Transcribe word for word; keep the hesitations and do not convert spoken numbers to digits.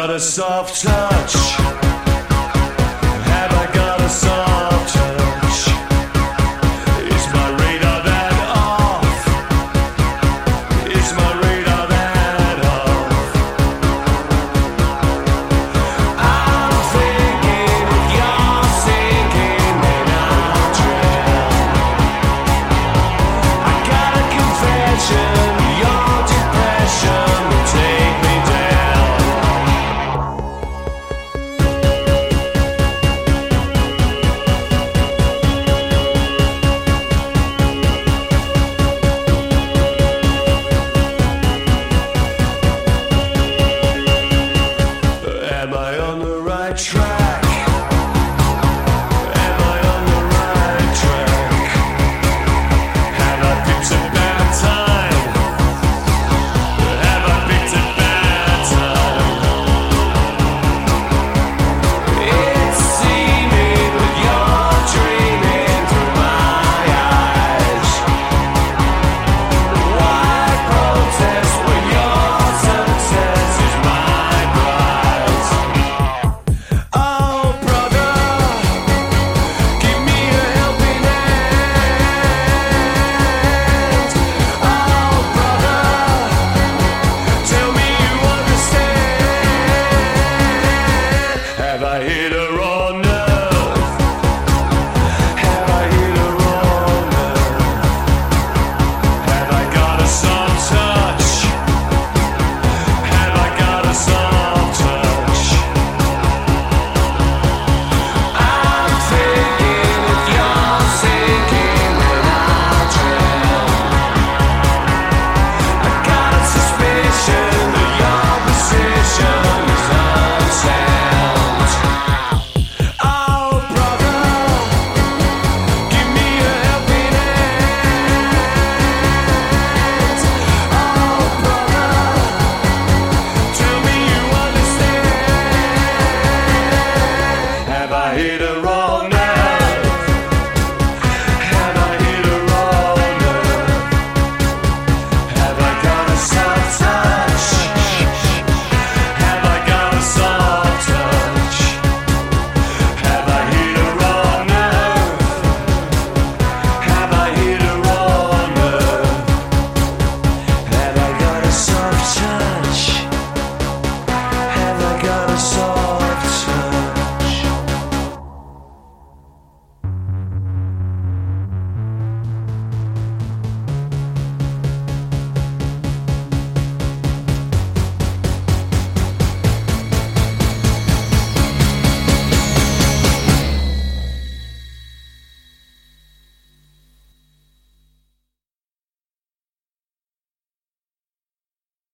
got a soft touch? Have I got a soft touch? Is my radar that off? Is my radar that off? I'm thinking if you're sinking, then I'll drown. I got a confession, your depression will take me down. Am I on the right track?